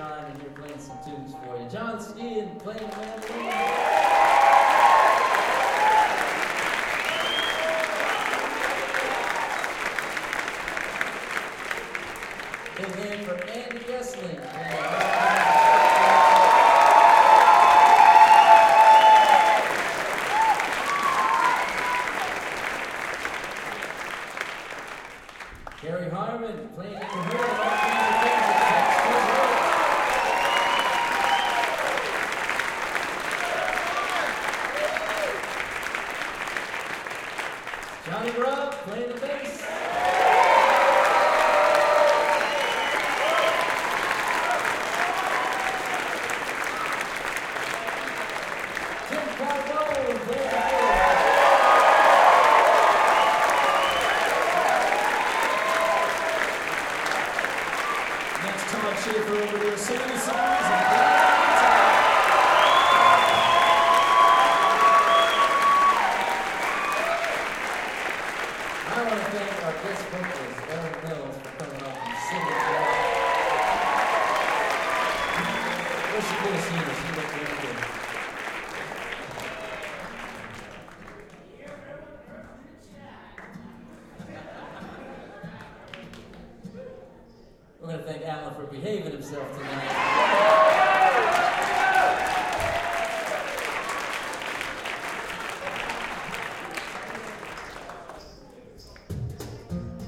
John, and you're playing some tunes for you. John Skean playing the mandolin. Big hand for Andy Gessling. Gary Harmon playing at the hood of all kinds of things at Texas. Johnny Grubb playing the bass. Tim Cardone playing the bass. Todd Schaefer over there singing the songs and playing the guitar. I want to thank our guest vocalist, Erin Mills, for coming up and singing for us. Where's she going to see her? She looked really good. We're going to thank Alan for behaving himself tonight.